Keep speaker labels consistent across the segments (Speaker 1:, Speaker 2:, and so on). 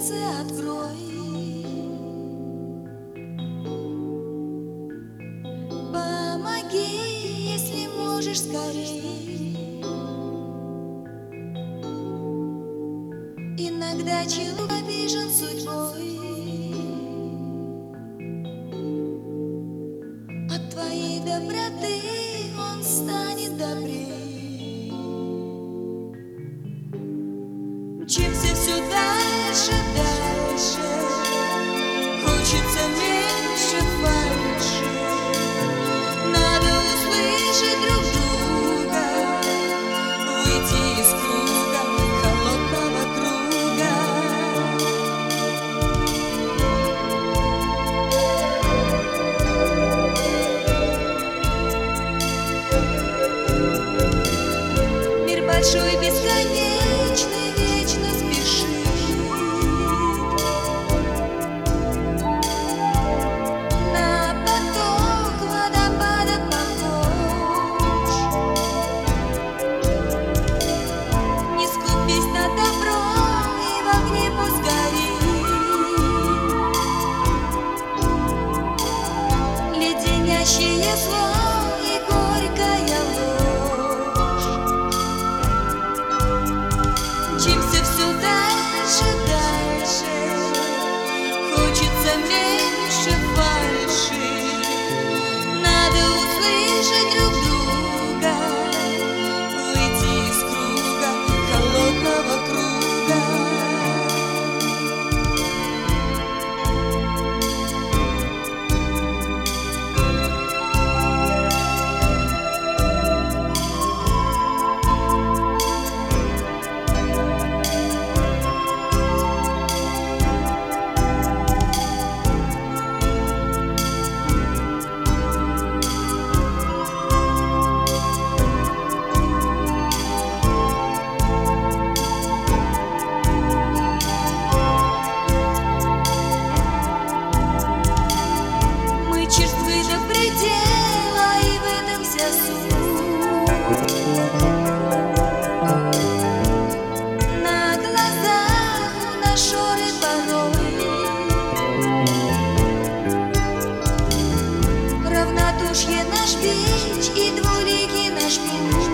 Speaker 1: сердце открой. Помоги, если можешь, скорей. Иногда человек обижен судьбой. От твоей доброты он станет добрей. Мчимся все дальше, дальше. Хочется меньше фальши. Надо услышать друг друга, выйти из круга холодного круга. Мир большой, бесконечный, вечно спешит. На поток водопада похож. Не скупись на добро, и в огне пусть горит. Леденящее зло и горькая ложь. Мчимся все дальше, дальше. Хочется меньше фальши. Надо услышать друг друга, выйти из круга холодного круга. Мы черствы до предела, и в этом вся суть. На глазах у нас шоры порой. Равнодушие наш бич и двуликий наш путь.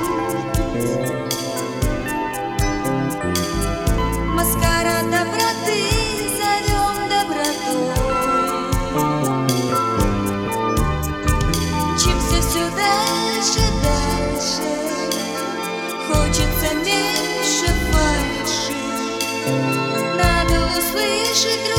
Speaker 1: Маскарад доброты зовем добротой. Мчимся все дальше, дальше. Хочется меньше фальши. Надо услышать друг